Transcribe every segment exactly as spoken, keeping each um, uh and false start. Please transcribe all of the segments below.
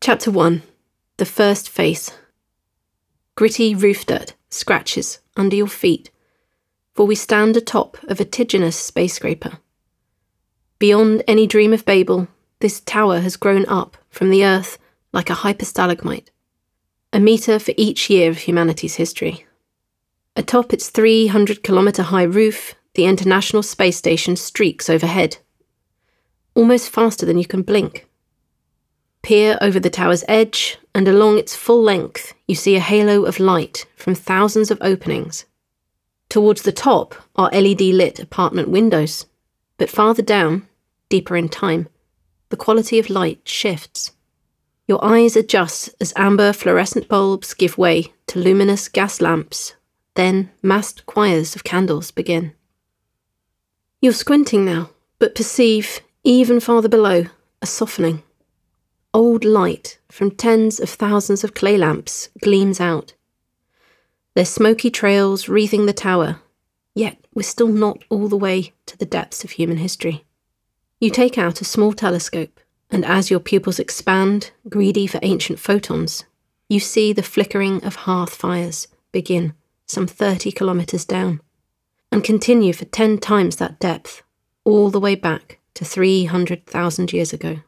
Chapter one. The First Face. Gritty roof dirt scratches under your feet, for we stand atop a vertiginous space scraper. Beyond any dream of Babel, this tower has grown up from the earth like a hyperstalagmite, a metre for each year of humanity's history. Atop its three hundred kilometre high roof, the International Space Station streaks overhead, almost faster than you can blink. Peer over the tower's edge, and along its full length you see a halo of light from thousands of openings. Towards the top are L E D-lit apartment windows, but farther down, deeper in time, the quality of light shifts. Your eyes adjust as amber fluorescent bulbs give way to luminous gas lamps, then massed choirs of candles begin. You're squinting now, but perceive, even farther below, a softening. Old light from tens of thousands of clay lamps gleams out, their smoky trails wreathing the tower, yet we're still not all the way to the depths of human history. You take out a small telescope, and as your pupils expand, greedy for ancient photons, you see the flickering of hearth fires begin some thirty kilometres down, and continue for ten times that depth, all the way back to three hundred thousand years ago.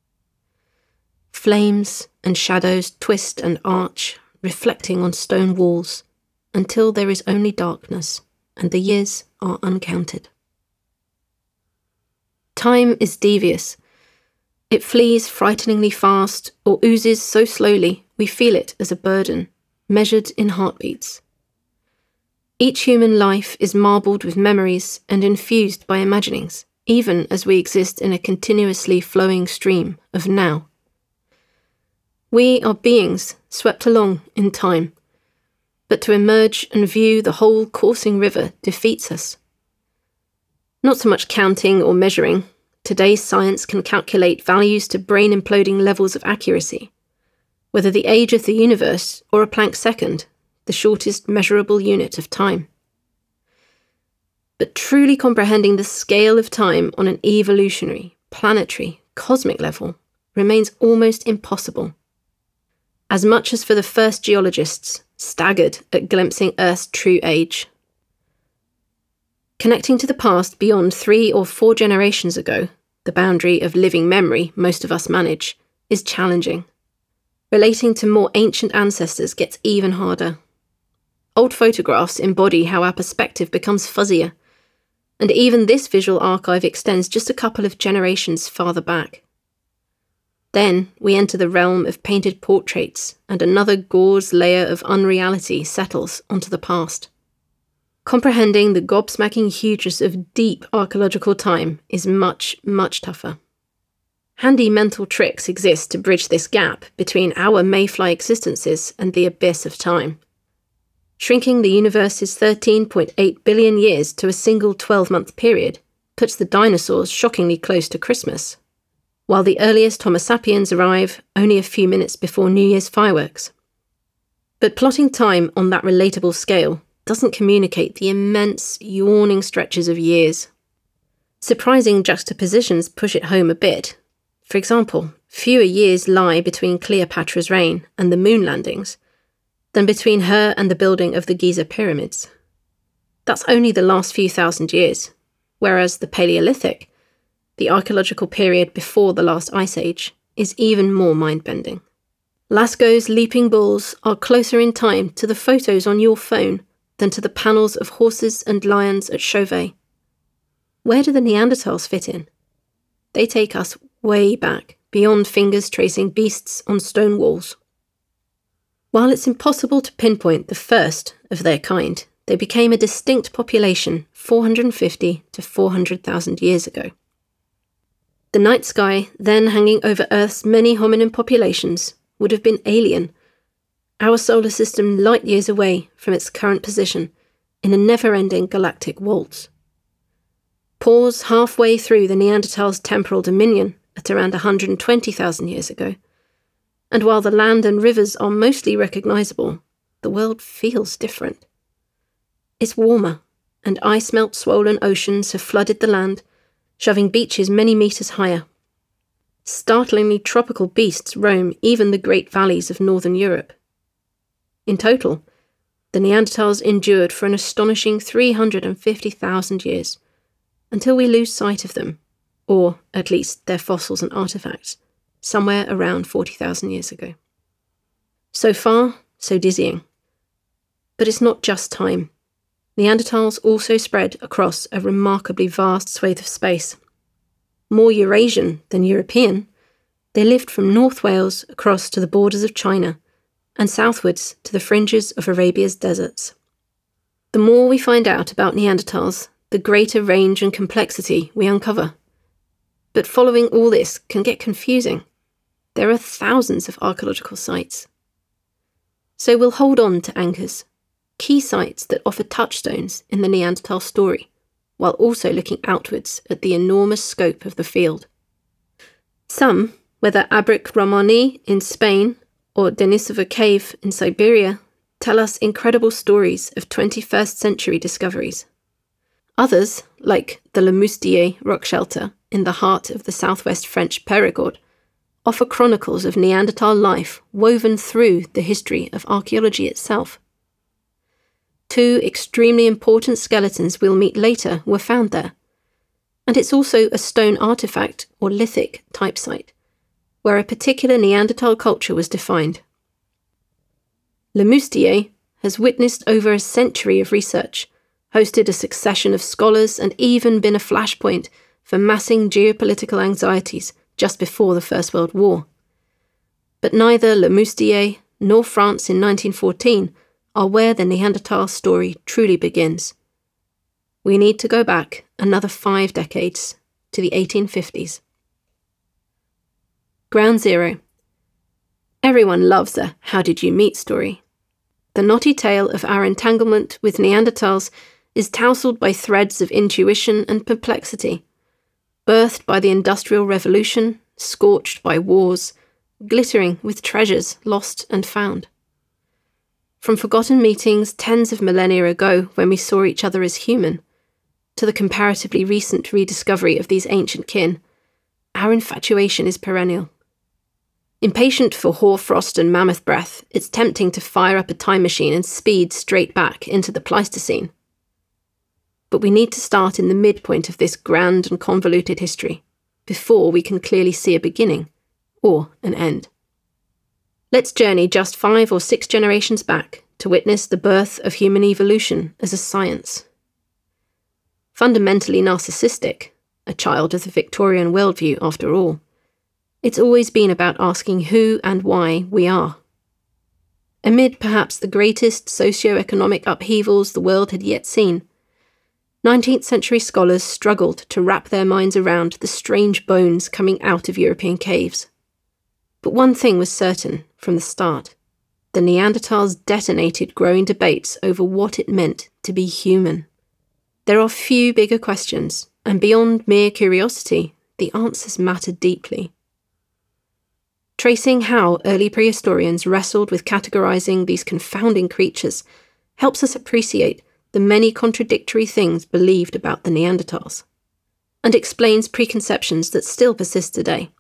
Flames and shadows twist and arch, reflecting on stone walls, until there is only darkness, and the years are uncounted. Time is devious. It flees frighteningly fast, or oozes so slowly we feel it as a burden, measured in heartbeats. Each human life is marbled with memories and infused by imaginings, even as we exist in a continuously flowing stream of now. We are beings swept along in time, but to emerge and view the whole coursing river defeats us. Not so much counting or measuring. Today's science can calculate values to brain-imploding levels of accuracy, whether the age of the universe or a Planck second, the shortest measurable unit of time. But truly comprehending the scale of time on an evolutionary, planetary, cosmic level remains almost impossible. As much as for the first geologists, staggered at glimpsing Earth's true age. Connecting to the past beyond three or four generations ago, the boundary of living memory most of us manage, is challenging. Relating to more ancient ancestors gets even harder. Old photographs embody how our perspective becomes fuzzier, and even this visual archive extends just a couple of generations farther back. Then we enter the realm of painted portraits, and another gauze layer of unreality settles onto the past. Comprehending the gobsmacking hugeness of deep archaeological time is much, much tougher. Handy mental tricks exist to bridge this gap between our mayfly existences and the abyss of time. Shrinking the universe's thirteen point eight billion years to a single twelve-month period puts the dinosaurs shockingly close to Christmas, while the earliest Homo sapiens arrive only a few minutes before New Year's fireworks. But plotting time on that relatable scale doesn't communicate the immense, yawning stretches of years. Surprising juxtapositions push it home a bit. For example, fewer years lie between Cleopatra's reign and the moon landings than between her and the building of the Giza pyramids. That's only the last few thousand years, whereas the Paleolithic, the archaeological period before the last ice age, is even more mind-bending. Lascaux's leaping bulls are closer in time to the photos on your phone than to the panels of horses and lions at Chauvet. Where do the Neanderthals fit in? They take us way back, beyond fingers tracing beasts on stone walls. While it's impossible to pinpoint the first of their kind, they became a distinct population four hundred fifty to four hundred thousand years ago. The night sky, then hanging over Earth's many hominin populations, would have been alien, our solar system light years away from its current position in a never-ending galactic waltz. Pause halfway through the Neanderthals' temporal dominion at around one hundred twenty thousand years ago, and while the land and rivers are mostly recognisable, the world feels different. It's warmer, and ice-melt-swollen oceans have flooded the land, shoving beaches many metres higher. Startlingly tropical beasts roam even the great valleys of northern Europe. In total, the Neanderthals endured for an astonishing three hundred fifty thousand years, until we lose sight of them, or at least their fossils and artefacts, somewhere around forty thousand years ago. So far, so dizzying. But it's not just time. Neanderthals also spread across a remarkably vast swathe of space. More Eurasian than European, they lived from North Wales across to the borders of China, and southwards to the fringes of Arabia's deserts. The more we find out about Neanderthals, the greater range and complexity we uncover. But following all this can get confusing. There are thousands of archaeological sites. So we'll hold on to anchors, key sites that offer touchstones in the Neanderthal story, while also looking outwards at the enormous scope of the field. Some, whether Abric Romani in Spain or Denisova Cave in Siberia, tell us incredible stories of twenty-first century discoveries. Others, like the Le Moustier rock shelter in the heart of the southwest French Périgord, offer chronicles of Neanderthal life woven through the history of archaeology itself. Two extremely important skeletons we'll meet later were found there, and it's also a stone artefact or lithic type site, where a particular Neanderthal culture was defined. Le Moustier has witnessed over a century of research, hosted a succession of scholars, and even been a flashpoint for massing geopolitical anxieties just before the First World War. But neither Le Moustier nor France in nineteen fourteen are where the Neanderthal story truly begins. We need to go back another five decades to the eighteen fifties. Ground Zero. Everyone loves a how did you meet story. The knotty tale of our entanglement with Neanderthals is tousled by threads of intuition and perplexity, birthed by the Industrial Revolution, scorched by wars, glittering with treasures lost and found. From forgotten meetings tens of millennia ago when we saw each other as human, to the comparatively recent rediscovery of these ancient kin, our infatuation is perennial. Impatient for hoarfrost and mammoth breath, it's tempting to fire up a time machine and speed straight back into the Pleistocene. But we need to start in the midpoint of this grand and convoluted history, before we can clearly see a beginning, or an end. Let's journey just five or six generations back to witness the birth of human evolution as a science. Fundamentally narcissistic, a child of the Victorian worldview after all, it's always been about asking who and why we are. Amid perhaps the greatest socio-economic upheavals the world had yet seen, nineteenth century scholars struggled to wrap their minds around the strange bones coming out of European caves. But one thing was certain from the start. The Neanderthals detonated growing debates over what it meant to be human. There are few bigger questions, and beyond mere curiosity, the answers matter deeply. Tracing how early prehistorians wrestled with categorizing these confounding creatures helps us appreciate the many contradictory things believed about the Neanderthals, and explains preconceptions that still persist today.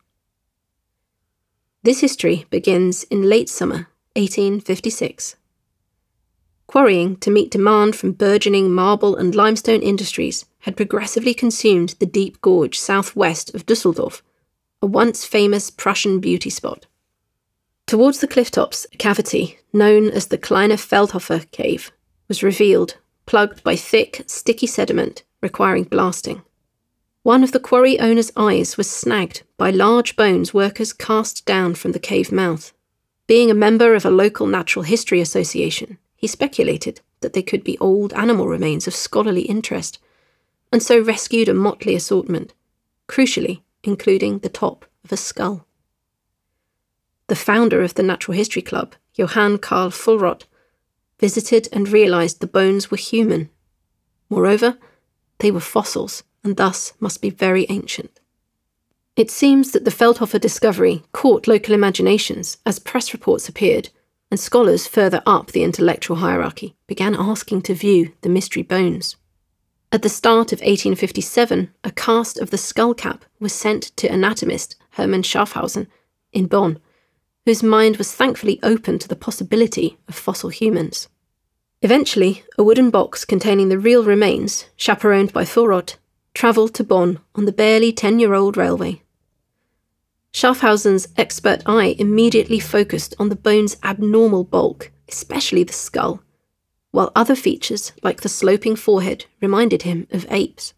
This history begins in late summer eighteen fifty-six. Quarrying to meet demand from burgeoning marble and limestone industries had progressively consumed the deep gorge southwest of Dusseldorf, a once famous Prussian beauty spot. Towards the cliff tops, a cavity, known as the Kleine Feldhofer Cave, was revealed, plugged by thick, sticky sediment requiring blasting. One of the quarry owner's eyes was snagged by large bones workers cast down from the cave mouth. Being a member of a local natural history association, he speculated that they could be old animal remains of scholarly interest, and so rescued a motley assortment, crucially including the top of a skull. The founder of the Natural History Club, Johann Karl Fuhlrott, visited and realised the bones were human. Moreover, they were fossils, and thus must be very ancient. It seems that the Feldhofer discovery caught local imaginations as press reports appeared, and scholars further up the intellectual hierarchy began asking to view the mystery bones. At the start of eighteen fifty-seven, a cast of the skull cap was sent to anatomist Hermann Schaffhausen, in Bonn, whose mind was thankfully open to the possibility of fossil humans. Eventually, a wooden box containing the real remains, chaperoned by Thurot, travelled to Bonn on the barely ten-year-old railway. Schaffhausen's expert eye immediately focused on the bone's abnormal bulk, especially the skull, while other features, like the sloping forehead, reminded him of apes.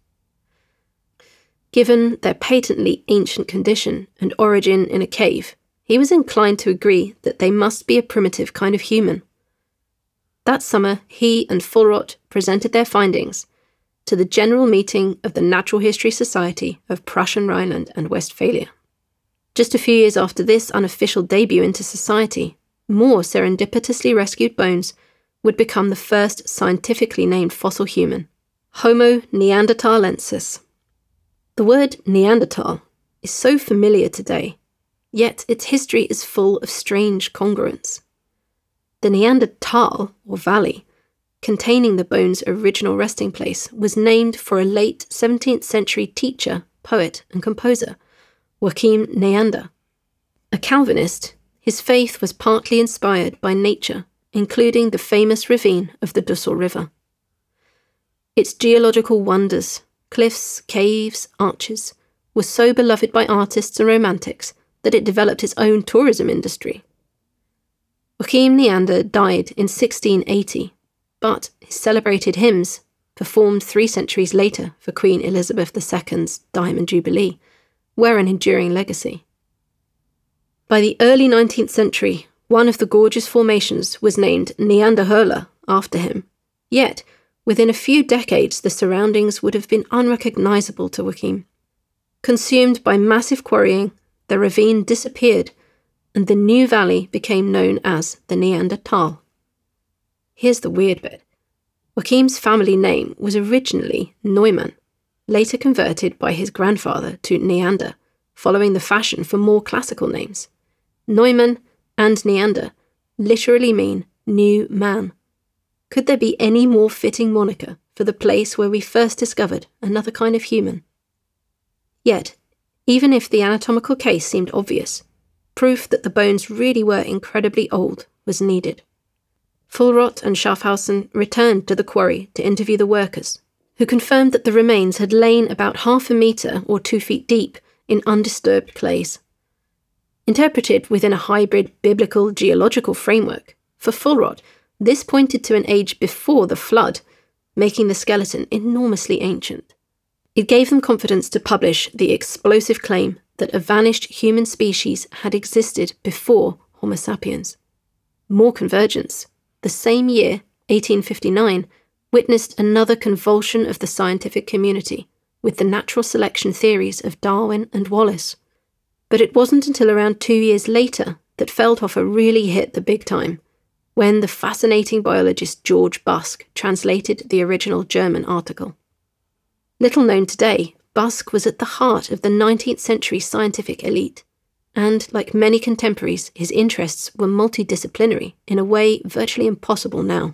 Given their patently ancient condition and origin in a cave, he was inclined to agree that they must be a primitive kind of human. That summer, he and Thurot presented their findings to the General Meeting of the Natural History Society of Prussian Rhineland and Westphalia. Just a few years after this unofficial debut into society, more serendipitously rescued bones would become the first scientifically named fossil human, Homo neanderthalensis. The word Neanderthal is so familiar today, yet its history is full of strange congruence. The Neanderthal, or valley, containing the bone's original resting place, was named for a late seventeenth century teacher, poet, and composer, Joachim Neander. A Calvinist, his faith was partly inspired by nature, including the famous ravine of the Dussel River. Its geological wonders, cliffs, caves, arches, were so beloved by artists and romantics that it developed its own tourism industry. Joachim Neander died in sixteen eighty, but his celebrated hymns, performed three centuries later for Queen Elizabeth the Second's Diamond Jubilee, were an enduring legacy. By the early nineteenth century, one of the gorgeous formations was named Neanderhöhle after him, yet within a few decades the surroundings would have been unrecognisable to Joachim. Consumed by massive quarrying, the ravine disappeared, and the new valley became known as the Neanderthal. Here's the weird bit. Joachim's family name was originally Neumann, later converted by his grandfather to Neander, following the fashion for more classical names. Neumann and Neander literally mean new man. Could there be any more fitting moniker for the place where we first discovered another kind of human? Yet, even if the anatomical case seemed obvious, proof that the bones really were incredibly old was needed. Thurot and Schaffhausen returned to the quarry to interview the workers, who confirmed that the remains had lain about half a metre or two feet deep in undisturbed clays. Interpreted within a hybrid biblical geological framework, for Thurot, this pointed to an age before the flood, making the skeleton enormously ancient. It gave them confidence to publish the explosive claim that a vanished human species had existed before Homo sapiens. More convergence. The same year, eighteen fifty-nine, witnessed another convulsion of the scientific community, with the natural selection theories of Darwin and Wallace. But it wasn't until around two years later that Feldhofer really hit the big time, when the fascinating biologist George Busk translated the original German article. Little known today, Busk was at the heart of the nineteenth century scientific elite, and, like many contemporaries, his interests were multidisciplinary in a way virtually impossible now.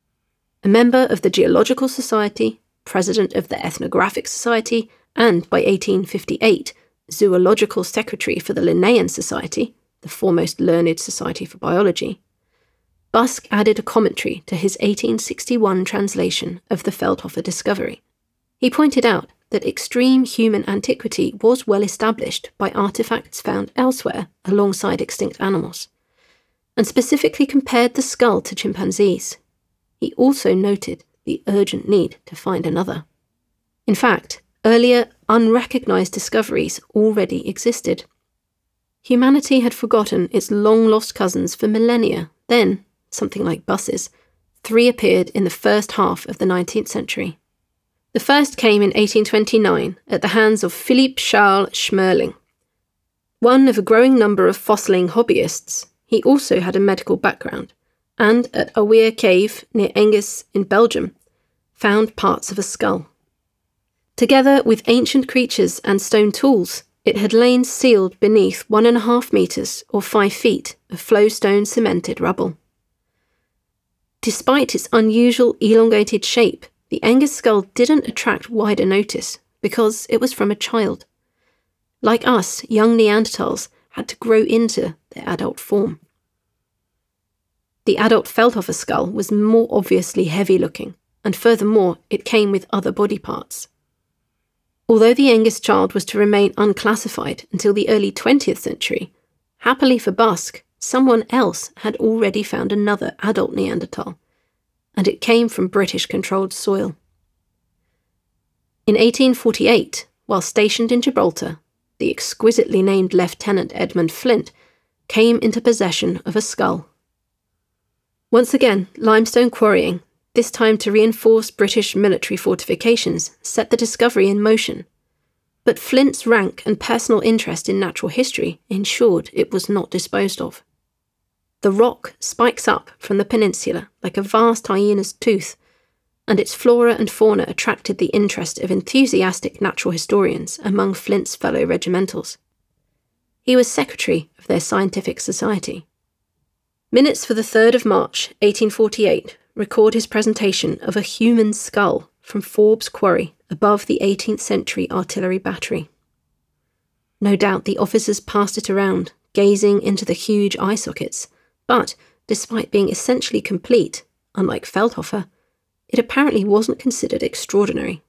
A member of the Geological Society, president of the Ethnographic Society, and by eighteen fifty-eight, zoological secretary for the Linnaean Society, the foremost learned society for biology, Busk added a commentary to his eighteen sixty-one translation of the Feldhofer discovery. He pointed out that extreme human antiquity was well established by artifacts found elsewhere alongside extinct animals, and specifically compared the skull to chimpanzees. He also noted the urgent need to find another. In fact, earlier, unrecognised discoveries already existed. Humanity had forgotten its long-lost cousins for millennia. Then, something like buses, three appeared in the first half of the nineteenth century. The first came in eighteen twenty-nine at the hands of Philipp Charles Schmerling. One of a growing number of fossiling hobbyists, he also had a medical background, and at Aweer Cave near Engis in Belgium, found parts of a skull. Together with ancient creatures and stone tools, it had lain sealed beneath one and a half metres or five feet of flowstone cemented rubble. Despite its unusual elongated shape, the Engis skull didn't attract wider notice because it was from a child. Like us, young Neanderthals had to grow into their adult form. The adult Feldhofer skull was more obviously heavy-looking, and furthermore, it came with other body parts. Although the youngest child was to remain unclassified until the early twentieth century, happily for Busk, someone else had already found another adult Neanderthal, and it came from British-controlled soil. In eighteen forty-eight, while stationed in Gibraltar, the exquisitely named Lieutenant Edmund Flint came into possession of a skull. Once again, limestone quarrying, this time to reinforce British military fortifications, set the discovery in motion. But Flint's rank and personal interest in natural history ensured it was not disposed of. The rock spikes up from the peninsula like a vast hyena's tooth, and its flora and fauna attracted the interest of enthusiastic natural historians among Flint's fellow regimentals. He was secretary of their scientific society. Minutes for the third of March, eighteen forty-eight, record his presentation of a human skull from Forbes Quarry above the eighteenth century artillery battery. No doubt the officers passed it around, gazing into the huge eye sockets, but, despite being essentially complete, unlike Feldhofer, it apparently wasn't considered extraordinary.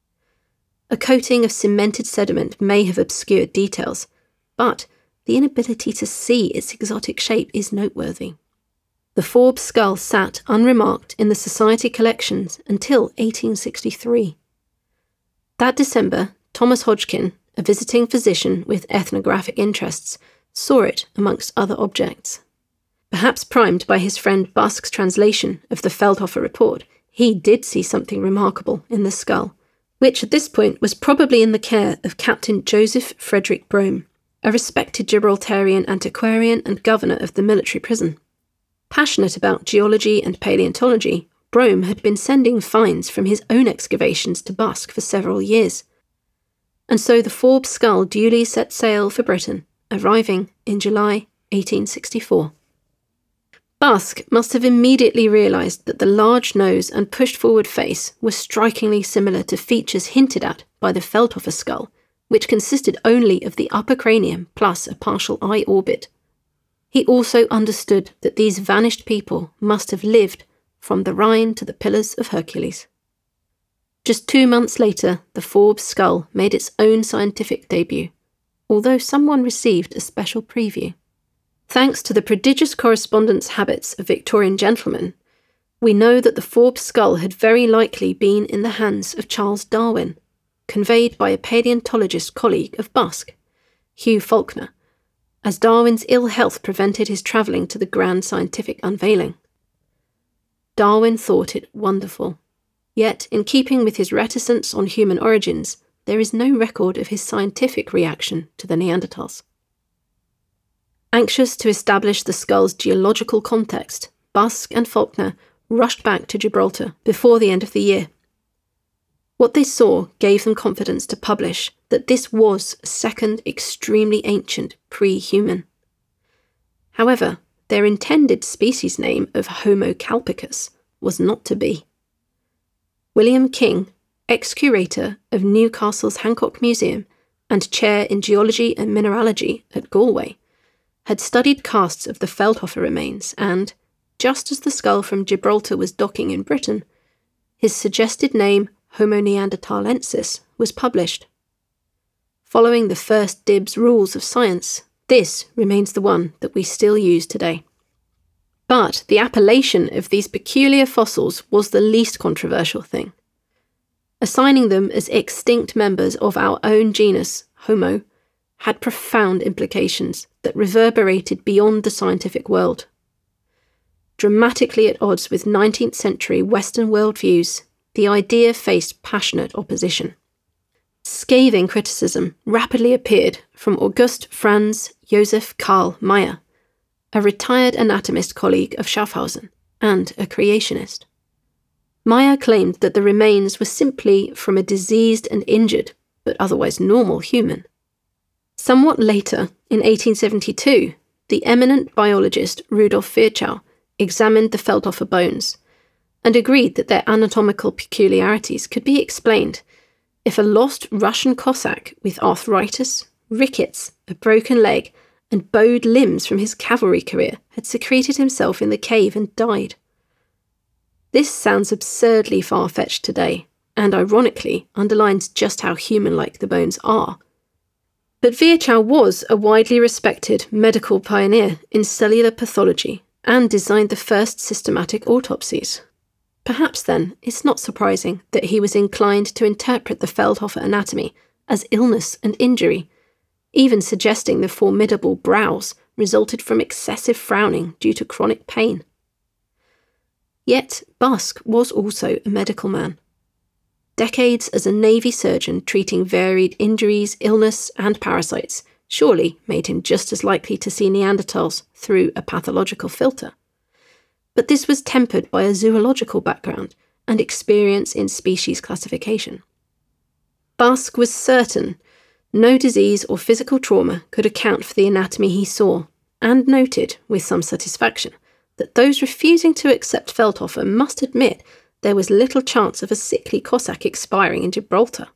A coating of cemented sediment may have obscured details, but the inability to see its exotic shape is noteworthy. The Forbes skull sat unremarked in the Society collections until eighteen sixty-three. That December, Thomas Hodgkin, a visiting physician with ethnographic interests, saw it amongst other objects. Perhaps primed by his friend Busk's translation of the Feldhofer report, he did see something remarkable in the skull, which at this point was probably in the care of Captain Joseph Frederick Brome, a respected Gibraltarian antiquarian and governor of the military prison. Passionate about geology and paleontology, Brome had been sending finds from his own excavations to Busk for several years. And so the Forbes skull duly set sail for Britain, arriving in July eighteen sixty-four. Busk must have immediately realised that the large nose and pushed-forward face were strikingly similar to features hinted at by the Feldhofer skull, which consisted only of the upper cranium plus a partial eye orbit. He also understood that these vanished people must have lived from the Rhine to the Pillars of Hercules. Just two months later, the Forbes skull made its own scientific debut, although someone received a special preview. Thanks to the prodigious correspondence habits of Victorian gentlemen, we know that the Forbes skull had very likely been in the hands of Charles Darwin, conveyed by a paleontologist colleague of Busk, Hugh Faulkner, as Darwin's ill health prevented his travelling to the grand scientific unveiling. Darwin thought it wonderful, yet in keeping with his reticence on human origins, there is no record of his scientific reaction to the Neanderthals. Anxious to establish the skull's geological context, Busk and Faulkner rushed back to Gibraltar before the end of the year. What they saw gave them confidence to publish that this was a second extremely ancient pre-human. However, their intended species name of Homo calpicus was not to be. William King, ex-curator of Newcastle's Hancock Museum and chair in geology and mineralogy at Galway, had studied casts of the Feldhofer remains and, just as the skull from Gibraltar was docking in Britain, his suggested name Homo neanderthalensis was published. Following the first dibs rules of science, this remains the one that we still use today. But the appellation of these peculiar fossils was the least controversial thing. Assigning them as extinct members of our own genus, Homo, had profound implications that reverberated beyond the scientific world. Dramatically at odds with nineteenth century Western worldviews, the idea faced passionate opposition. Scathing criticism rapidly appeared from August Franz Joseph Karl Meyer, a retired anatomist colleague of Schaffhausen and a creationist. Meyer claimed that the remains were simply from a diseased and injured, but otherwise normal human. Somewhat later, in eighteen seventy-two, the eminent biologist Rudolf Virchow examined the Feldhofer bones and agreed that their anatomical peculiarities could be explained if a lost Russian Cossack with arthritis, rickets, a broken leg, and bowed limbs from his cavalry career, had secreted himself in the cave and died. This sounds absurdly far-fetched today, and ironically underlines just how human-like the bones are. But Virchow was a widely respected medical pioneer in cellular pathology and designed the first systematic autopsies. Perhaps then, it's not surprising that he was inclined to interpret the Feldhofer anatomy as illness and injury, even suggesting the formidable brows resulted from excessive frowning due to chronic pain. Yet Busk was also a medical man. Decades as a Navy surgeon treating varied injuries, illness, and parasites surely made him just as likely to see Neanderthals through a pathological filter. But this was tempered by a zoological background and experience in species classification. Busk was certain no disease or physical trauma could account for the anatomy he saw, and noted, with some satisfaction, that those refusing to accept Feldhofer must admit there was little chance of a sickly Cossack expiring in Gibraltar.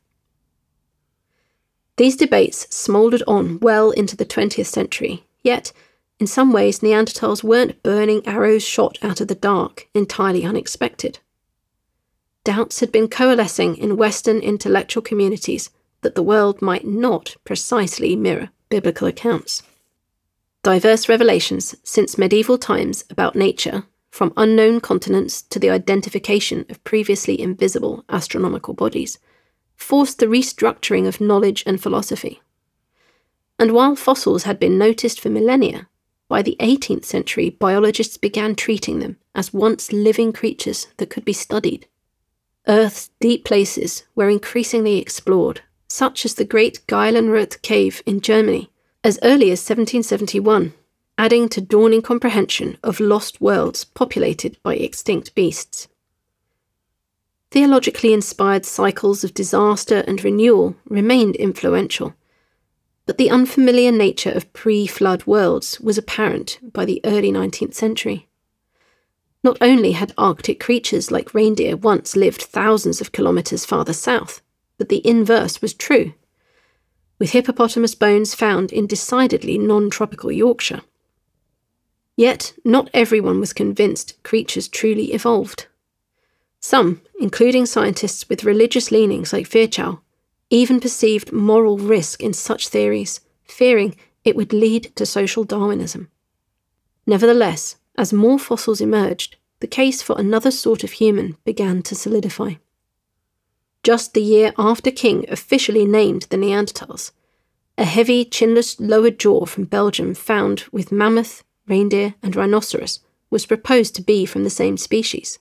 These debates smouldered on well into the twentieth century, yet, in some ways, Neanderthals weren't burning arrows shot out of the dark, entirely unexpected. Doubts had been coalescing in Western intellectual communities that the world might not precisely mirror biblical accounts. Diverse revelations since medieval times about nature, from unknown continents to the identification of previously invisible astronomical bodies, forced the restructuring of knowledge and philosophy. And while fossils had been noticed for millennia, by the eighteenth century biologists began treating them as once living creatures that could be studied. Earth's deep places were increasingly explored, such as the Great Geilenröth Cave in Germany, as early as seventeen seventy-one, adding to dawning comprehension of lost worlds populated by extinct beasts. Theologically inspired cycles of disaster and renewal remained influential, but the unfamiliar nature of pre-flood worlds was apparent by the early nineteenth century. Not only had Arctic creatures like reindeer once lived thousands of kilometres farther south, but the inverse was true, with hippopotamus bones found in decidedly non-tropical Yorkshire. Yet, not everyone was convinced creatures truly evolved. Some, including scientists with religious leanings like Virchow, even perceived moral risk in such theories, fearing it would lead to social Darwinism. Nevertheless, as more fossils emerged, the case for another sort of human began to solidify. Just the year after King officially named the Neanderthals, a heavy, chinless lower jaw from Belgium found with mammoth, reindeer, and rhinoceros was proposed to be from the same species.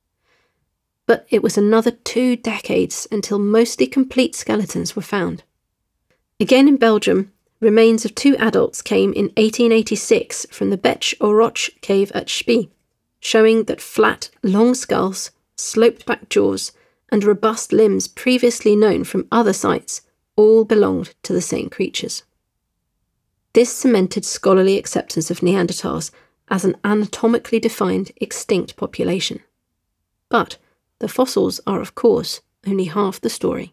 But it was another two decades until mostly complete skeletons were found. Again in Belgium, remains of two adults came in eighteen eighty-six from the Bech Oroch cave at Spee, showing that flat, long skulls, sloped-back jaws, and robust limbs previously known from other sites all belonged to the same creatures. This cemented scholarly acceptance of Neanderthals as an anatomically defined extinct population. But the fossils are, of course, only half the story.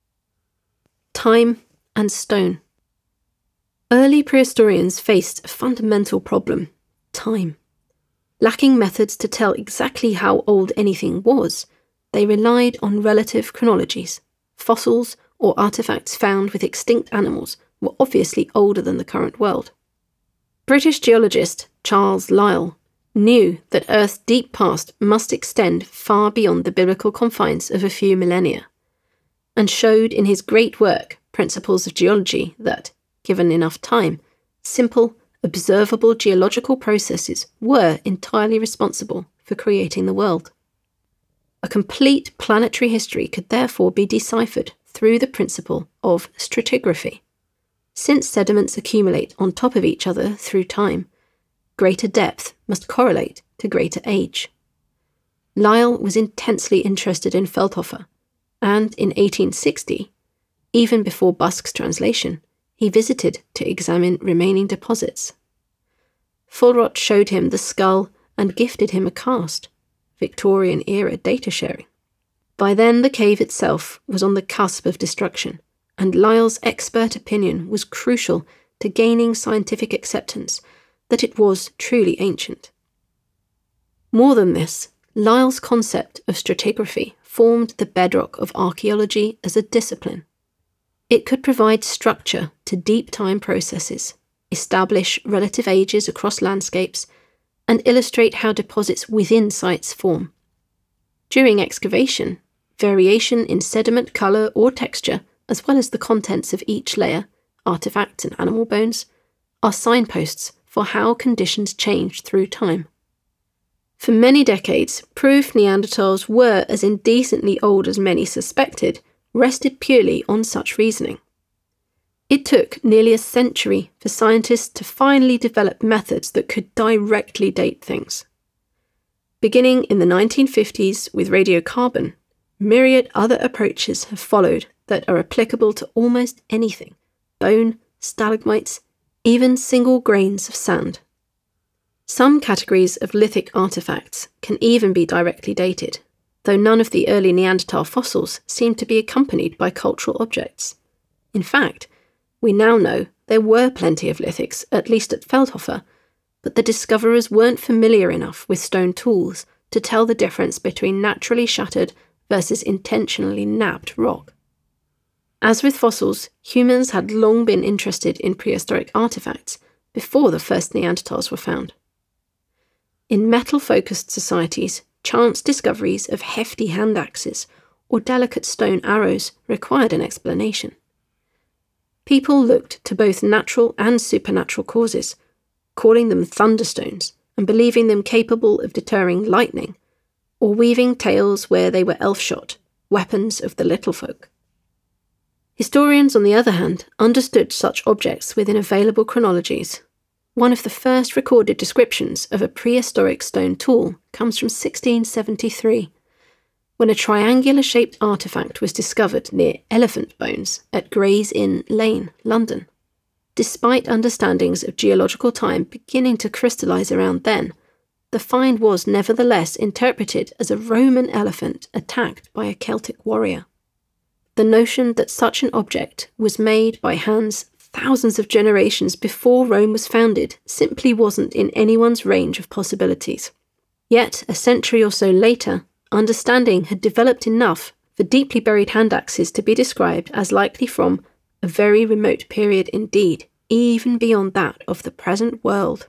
Time and stone. Early prehistorians faced a fundamental problem: time. Lacking methods to tell exactly how old anything was, they relied on relative chronologies. Fossils or artefacts found with extinct animals were obviously older than the current world. British geologist Charles Lyell knew that Earth's deep past must extend far beyond the biblical confines of a few millennia, and showed in his great work, Principles of Geology, that, given enough time, simple, observable geological processes were entirely responsible for creating the world. A complete planetary history could therefore be deciphered through the principle of stratigraphy. Since sediments accumulate on top of each other through time, greater depth must correlate to greater age. Lyell was intensely interested in Feldhofer, and in eighteen sixty, even before Busk's translation, he visited to examine remaining deposits. Fullrot showed him the skull and gifted him a cast, Victorian-era data sharing. By then the cave itself was on the cusp of destruction, and Lyell's expert opinion was crucial to gaining scientific acceptance that it was truly ancient. More than this, Lyell's concept of stratigraphy formed the bedrock of archaeology as a discipline. It could provide structure to deep time processes, establish relative ages across landscapes, and illustrate how deposits within sites form. During excavation, variation in sediment colour or texture, as well as the contents of each layer, artefacts and animal bones, are signposts for how conditions changed through time. For many decades, proof Neanderthals were as indecently old as many suspected rested purely on such reasoning. It took nearly a century for scientists to finally develop methods that could directly date things. Beginning in the nineteen fifties with radiocarbon, myriad other approaches have followed that are applicable to almost anything: bone, stalagmites, even single grains of sand. Some categories of lithic artefacts can even be directly dated, though none of the early Neanderthal fossils seem to be accompanied by cultural objects. In fact, we now know there were plenty of lithics, at least at Feldhofer, but the discoverers weren't familiar enough with stone tools to tell the difference between naturally shattered versus intentionally knapped rock. As with fossils, humans had long been interested in prehistoric artefacts before the first Neanderthals were found. In metal-focused societies, chance discoveries of hefty hand axes or delicate stone arrows required an explanation. People looked to both natural and supernatural causes, calling them thunderstones and believing them capable of deterring lightning, or weaving tales where they were elf-shot, weapons of the little folk. Historians, on the other hand, understood such objects within available chronologies. One of the first recorded descriptions of a prehistoric stone tool comes from sixteen seventy-three, when a triangular-shaped artefact was discovered near elephant bones at Gray's Inn Lane, London. Despite understandings of geological time beginning to crystallise around then, the find was nevertheless interpreted as a Roman elephant attacked by a Celtic warrior. The notion that such an object was made by hands thousands of generations before Rome was founded simply wasn't in anyone's range of possibilities. Yet, a century or so later, understanding had developed enough for deeply buried hand axes to be described as likely from a very remote period indeed, even beyond that of the present world.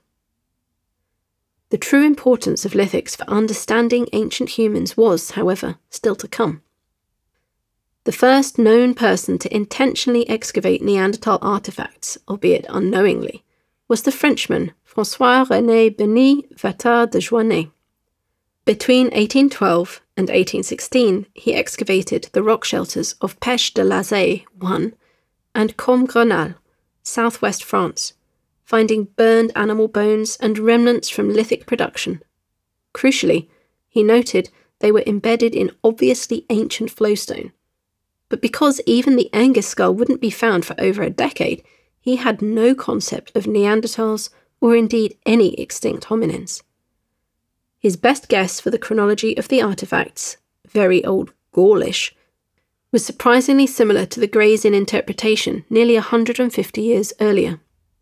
The true importance of lithics for understanding ancient humans was, however, still to come. The first known person to intentionally excavate Neanderthal artefacts, albeit unknowingly, was the Frenchman François-René Benny Vattard de Joignet. Between eighteen twelve and eighteen sixteen, he excavated the rock shelters of Pêche de Lazay one and Combe-Grenal, southwest France, finding burned animal bones and remnants from lithic production. Crucially, he noted they were embedded in obviously ancient flowstone. But because even the Angus skull wouldn't be found for over a decade, he had no concept of Neanderthals or indeed any extinct hominins. His best guess for the chronology of the artefacts, very old Gaulish, was surprisingly similar to the Gray's Inn interpretation nearly one hundred fifty years earlier.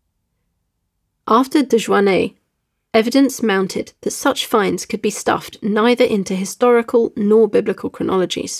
After de Joignet, evidence mounted that such finds could be stuffed neither into historical nor biblical chronologies.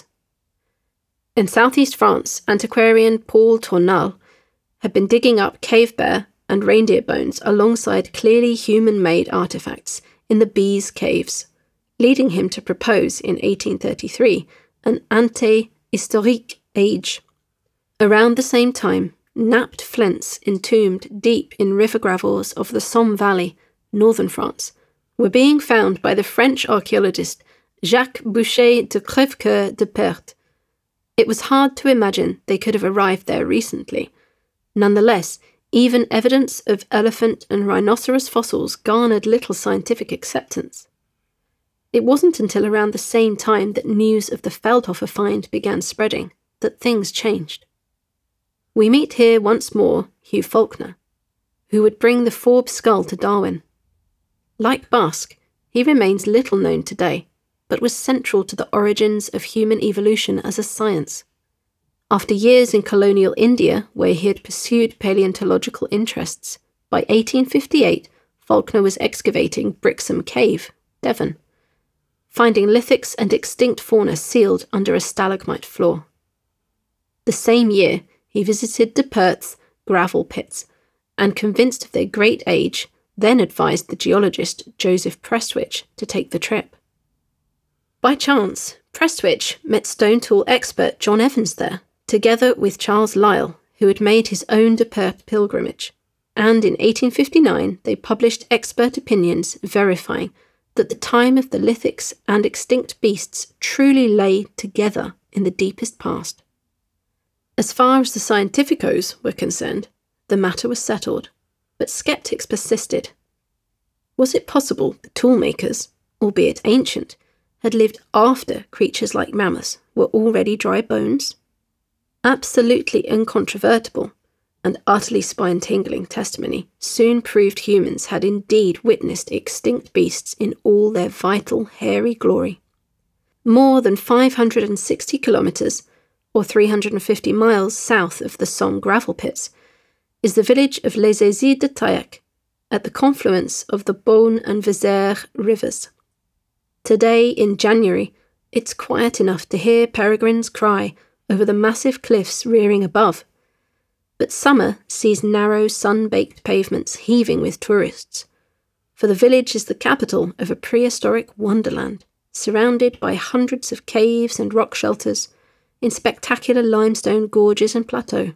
In southeast France, antiquarian Paul Tournal had been digging up cave bear and reindeer bones alongside clearly human-made artefacts in the Bees caves, leading him to propose in eighteen thirty-three an ante-historique age. Around the same time, knapped flints entombed deep in river gravels of the Somme Valley, northern France, were being found by the French archaeologist Jacques Boucher de Crèvecoeur de Perthes. It was hard to imagine they could have arrived there recently. Nonetheless, even evidence of elephant and rhinoceros fossils garnered little scientific acceptance. It wasn't until around the same time that news of the Feldhofer find began spreading that things changed. We meet here once more Hugh Faulkner, who would bring the Forbes skull to Darwin. Like Busk, he remains little known today, but was central to the origins of human evolution as a science. After years in colonial India, where he had pursued paleontological interests, by eighteen fifty-eight, Falkner was excavating Brixham Cave, Devon, finding lithics and extinct fauna sealed under a stalagmite floor. The same year, he visited De Perth's gravel pits, and convinced of their great age, then advised the geologist Joseph Prestwich to take the trip. By chance, Prestwich met stone tool expert John Evans there, together with Charles Lyell, who had made his own De Perth pilgrimage, and in eighteen fifty-nine they published expert opinions verifying that the time of the lithics and extinct beasts truly lay together in the deepest past. As far as the scientificos were concerned, the matter was settled, but skeptics persisted. Was it possible the toolmakers, albeit ancient, had lived after creatures like mammoths were already dry bones? Absolutely incontrovertible and utterly spine-tingling testimony soon proved humans had indeed witnessed extinct beasts in all their vital, hairy glory. More than five hundred sixty kilometres, or three hundred fifty miles south of the Somme gravel pits, is the village of Les Aisies de Taillac, at the confluence of the Beaune and Vézère rivers. Today, in January, it's quiet enough to hear peregrines cry over the massive cliffs rearing above, but summer sees narrow, sun-baked pavements heaving with tourists, for the village is the capital of a prehistoric wonderland, surrounded by hundreds of caves and rock shelters in spectacular limestone gorges and plateaux.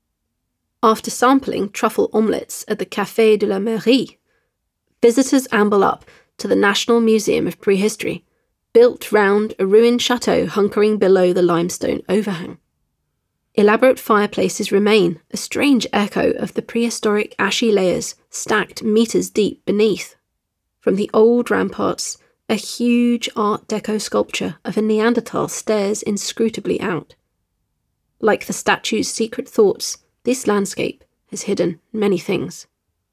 After sampling truffle omelettes at the Café de la Mairie, visitors amble up to the National Museum of Prehistory, built round a ruined chateau hunkering below the limestone overhang. Elaborate fireplaces remain, a strange echo of the prehistoric ashy layers stacked metres deep beneath. From the old ramparts, a huge Art Deco sculpture of a Neanderthal stares inscrutably out. Like the statue's secret thoughts, this landscape has hidden many things.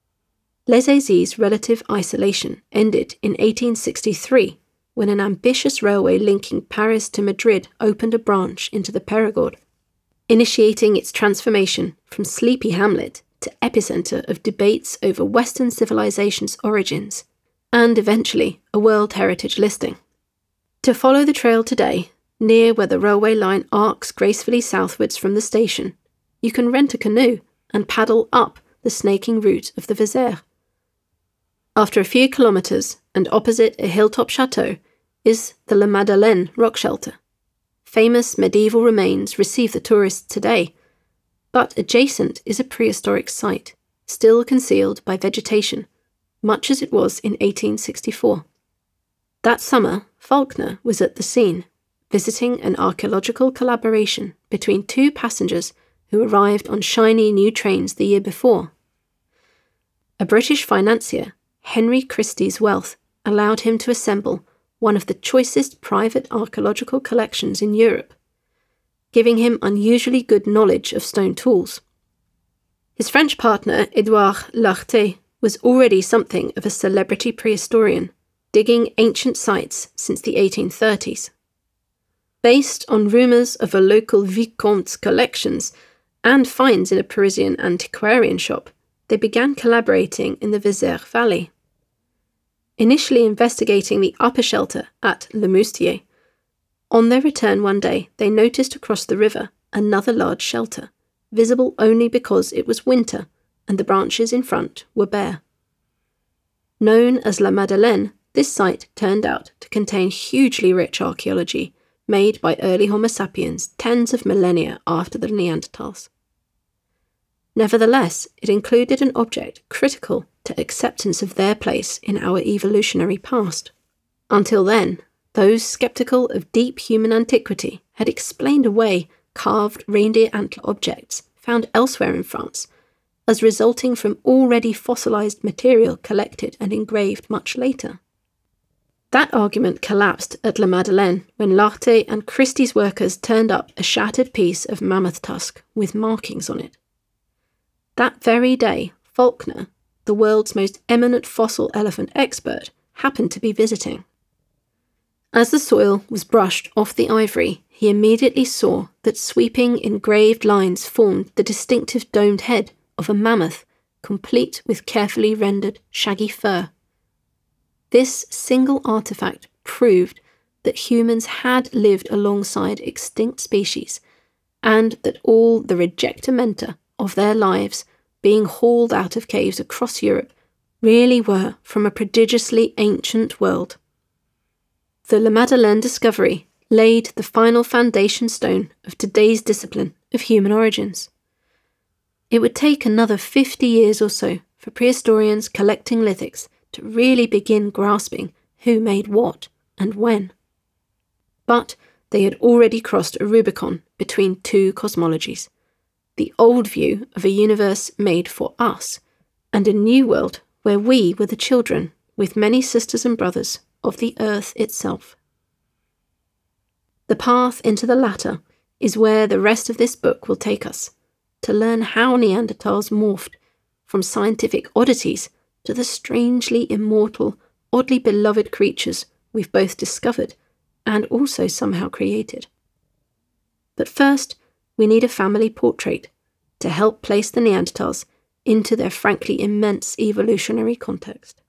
Les Aisies' relative isolation ended in eighteen sixty-three, when an ambitious railway linking Paris to Madrid opened a branch into the Périgord, initiating its transformation from sleepy hamlet to epicentre of debates over Western civilization's origins, and eventually a World Heritage listing. To follow the trail today, near where the railway line arcs gracefully southwards from the station, you can rent a canoe and paddle up the snaking route of the Vézère. After a few kilometres, and opposite a hilltop chateau, is the La Madeleine rock shelter. Famous medieval remains receive the tourists today, but adjacent is a prehistoric site, still concealed by vegetation, much as it was in eighteen sixty-four. That summer, Falkner was at the scene, visiting an archaeological collaboration between two passengers who arrived on shiny new trains the year before. A British financier, Henry Christie's wealth allowed him to assemble one of the choicest private archaeological collections in Europe, giving him unusually good knowledge of stone tools. His French partner, Édouard Lartet, was already something of a celebrity prehistorian, digging ancient sites since the eighteen thirties. Based on rumours of a local vicomte's collections and finds in a Parisian antiquarian shop, they began collaborating in the Vézère Valley. Initially investigating the upper shelter at Le Moustier, on their return one day they noticed across the river another large shelter, visible only because it was winter and the branches in front were bare. Known as La Madeleine, this site turned out to contain hugely rich archaeology made by early Homo sapiens tens of millennia after the Neanderthals. Nevertheless, it included an object critical to acceptance of their place in our evolutionary past. Until then, those sceptical of deep human antiquity had explained away carved reindeer antler objects found elsewhere in France as resulting from already fossilized material collected and engraved much later. That argument collapsed at La Madeleine when Lartet and Christie's workers turned up a shattered piece of mammoth tusk with markings on it. That very day, Falkner, the world's most eminent fossil elephant expert, happened to be visiting. As the soil was brushed off the ivory, he immediately saw that sweeping engraved lines formed the distinctive domed head of a mammoth, complete with carefully rendered shaggy fur. This single artifact proved that humans had lived alongside extinct species, and that all the rejectamenta of their lives being hauled out of caves across Europe really were from a prodigiously ancient world. The Le Madeleine discovery laid the final foundation stone of today's discipline of human origins. It would take another fifty years or so for prehistorians collecting lithics to really begin grasping who made what and when. But they had already crossed a Rubicon between two cosmologies, the old view of a universe made for us, and a new world where we were the children, with many sisters and brothers, of the earth itself. The path into the latter is where the rest of this book will take us, to learn how Neanderthals morphed from scientific oddities to the strangely immortal, oddly beloved creatures we've both discovered and also somehow created. But first, we need a family portrait to help place the Neanderthals into their frankly immense evolutionary context.